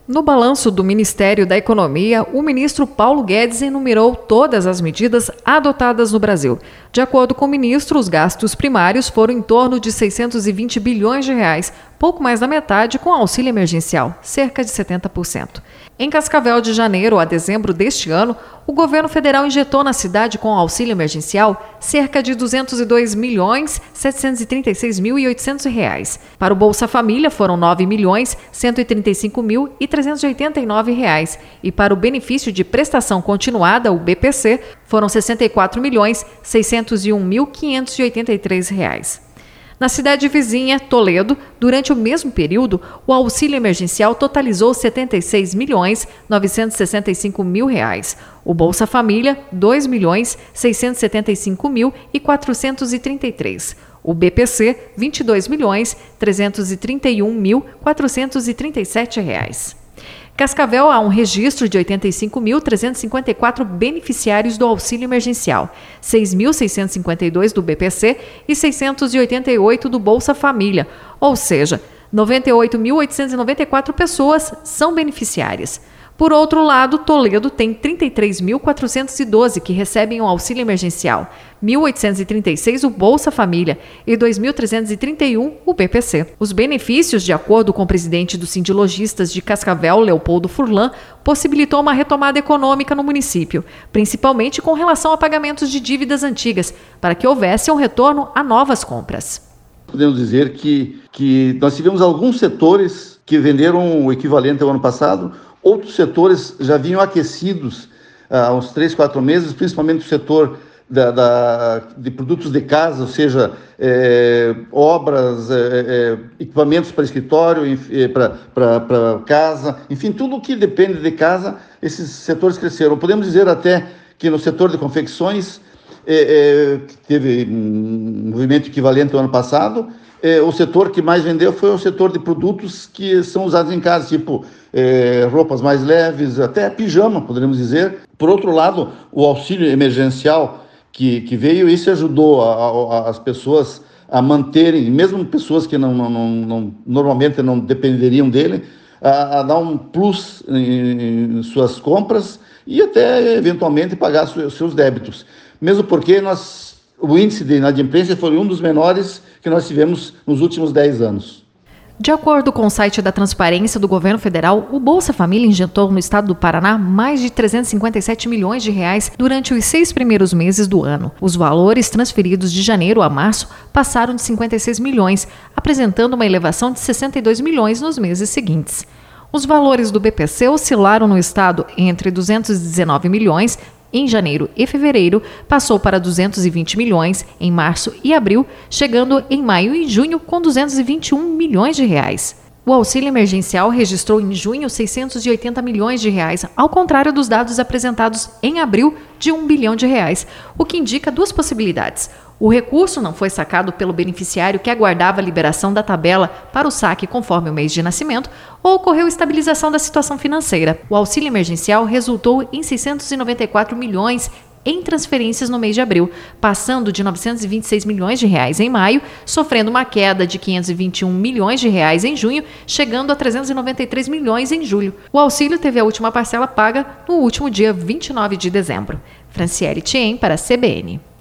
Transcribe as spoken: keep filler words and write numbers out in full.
No balanço do Ministério da Economia, o ministro Paulo Guedes enumerou todas as medidas adotadas no Brasil. De acordo com o ministro, os gastos primários foram em torno de seiscentos e vinte bilhões de reais, pouco mais da metade com auxílio emergencial, cerca de setenta por cento. Em Cascavel, de janeiro a dezembro deste ano, o governo federal injetou na cidade com auxílio emergencial cerca de duzentos e dois milhões setecentos e trinta e seis mil e oitocentos reais. Para o Bolsa Família foram nove milhões cento e trinta e cinco mil e trezentos e oitenta e nove reais e para o benefício de prestação continuada, o B P C, foram sessenta e quatro milhões seiscentos e um mil quinhentos e oitenta e três reais. Na cidade vizinha, Toledo, durante o mesmo período, o auxílio emergencial totalizou setenta e seis milhões novecentos e sessenta e cinco mil reais. O Bolsa Família, dois milhões seiscentos e setenta e cinco mil e quatrocentos e trinta e três. O B P C, vinte e dois milhões trezentos e trinta e um mil quatrocentos e trinta e sete reais. Cascavel há um registro de oitenta e cinco mil trezentos e cinquenta e quatro beneficiários do auxílio emergencial, seis mil seiscentos e cinquenta e dois do B P C e seiscentos e oitenta e oito do Bolsa Família, ou seja, noventa e oito mil oitocentos e noventa e quatro pessoas são beneficiárias. Por outro lado, Toledo tem trinta e três mil quatrocentos e doze que recebem o auxílio emergencial, mil oitocentos e trinta e seis o Bolsa Família e dois mil trezentos e trinta e um o B P C. Os benefícios, de acordo com o presidente do Sindilojistas de Cascavel, Leopoldo Furlan, possibilitou uma retomada econômica no município, principalmente com relação a pagamentos de dívidas antigas, para que houvesse um retorno a novas compras. Podemos dizer que, que nós tivemos alguns setores que venderam o equivalente ao ano passado. Outros setores já vinham aquecidos há uns três, quatro meses, principalmente o setor da, da, de produtos de casa, ou seja, é, obras, é, é, equipamentos para escritório, é, para casa, enfim, tudo que depende de casa, esses setores cresceram. Podemos dizer até que no setor de confecções, é, é, que teve um movimento equivalente ao ano passado, é, o setor que mais vendeu foi o setor de produtos que são usados em casa, tipo é, roupas mais leves, até pijama, poderíamos dizer. Por outro lado, o auxílio emergencial que, que veio, isso ajudou a, a, as pessoas a manterem, mesmo pessoas que não, não, não, não, normalmente não dependeriam dele, a, a dar um plus em, em suas compras e até, eventualmente, pagar os seus débitos. Mesmo porque nós... O índice de inadimplência foi um dos menores que nós tivemos nos últimos dez anos. De acordo com o site da Transparência do Governo Federal, o Bolsa Família injetou no estado do Paraná mais de trezentos e cinquenta e sete milhões de reais durante os seis primeiros meses do ano. Os valores transferidos de janeiro a março passaram de cinquenta e seis milhões, apresentando uma elevação de sessenta e dois milhões nos meses seguintes. Os valores do B P C oscilaram no estado entre duzentos e dezenove milhões em janeiro e fevereiro, passou para duzentos e vinte milhões em março e abril, chegando em maio e junho com duzentos e vinte e um milhões de reais. O auxílio emergencial registrou em junho seiscentos e oitenta milhões de reais, ao contrário dos dados apresentados em abril de um bilhão de reais, o que indica duas possibilidades. O recurso não foi sacado pelo beneficiário que aguardava a liberação da tabela para o saque conforme o mês de nascimento, ou ocorreu estabilização da situação financeira. O auxílio emergencial resultou em seiscentos e noventa e quatro milhões em transferências no mês de abril, passando de novecentos e vinte e seis milhões de reais em maio, sofrendo uma queda de quinhentos e vinte e um milhões de reais em junho, chegando a trezentos e noventa e três milhões em julho. O auxílio teve a última parcela paga no último dia vinte e nove de dezembro. Franciele Thiem para a C B N.